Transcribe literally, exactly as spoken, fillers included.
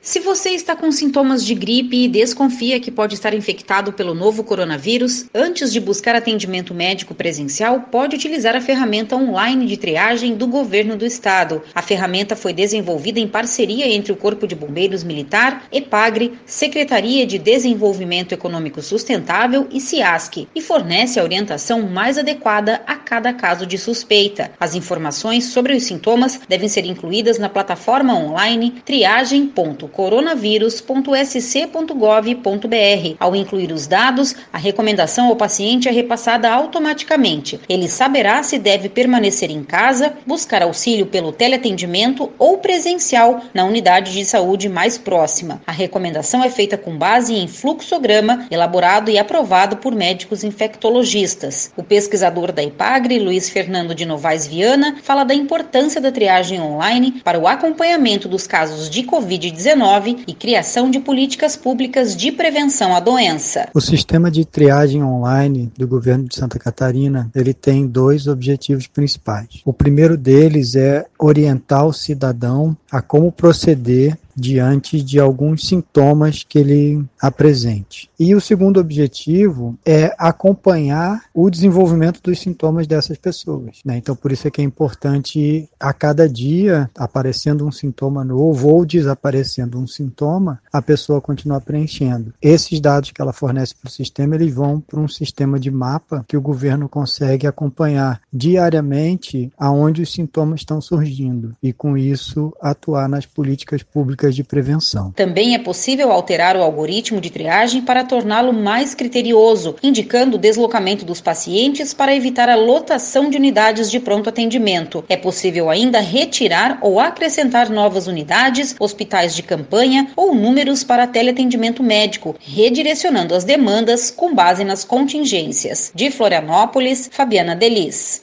Se você está com sintomas de gripe e desconfia que pode estar infectado pelo novo coronavírus, antes de buscar atendimento médico presencial, pode utilizar a ferramenta online de triagem do governo do estado. A ferramenta foi desenvolvida em parceria entre o Corpo de Bombeiros Militar, EPAGRE, Secretaria de Desenvolvimento Econômico Sustentável e SIASC, e fornece a orientação mais adequada a cada caso de suspeita. As informações sobre os sintomas devem ser incluídas na plataforma online triagem ponto coronavírus ponto s c ponto gov ponto b r. Ao incluir os dados, a recomendação ao paciente é repassada automaticamente. Ele saberá se deve permanecer em casa, buscar auxílio pelo teleatendimento ou presencial na unidade de saúde mais próxima. A recomendação é feita com base em fluxograma elaborado e aprovado por médicos infectologistas. O pesquisador da EPAGRE, Luiz Fernando de Novaes Viana, fala da importância da triagem online para o acompanhamento dos casos de covid dezenove e criação de políticas públicas de prevenção à doença. O sistema de triagem online do governo de Santa Catarina, ele tem dois objetivos principais. O primeiro deles é orientar o cidadão a como proceder diante de alguns sintomas que ele apresente. E o segundo objetivo é acompanhar o desenvolvimento dos sintomas dessas pessoas, né? Então, por isso é que é importante, a cada dia, aparecendo um sintoma novo ou desaparecendo um sintoma, a pessoa continuar preenchendo. Esses dados que ela fornece para o sistema, eles vão para um sistema de mapa que o governo consegue acompanhar diariamente aonde os sintomas estão surgindo e, com isso, atuar nas políticas públicas de prevenção. Também é possível alterar o algoritmo de triagem para torná-lo mais criterioso, indicando o deslocamento dos pacientes para evitar a lotação de unidades de pronto atendimento. É possível ainda retirar ou acrescentar novas unidades, hospitais de campanha ou números para teleatendimento médico, redirecionando as demandas com base nas contingências. De Florianópolis, Fabiana Delis.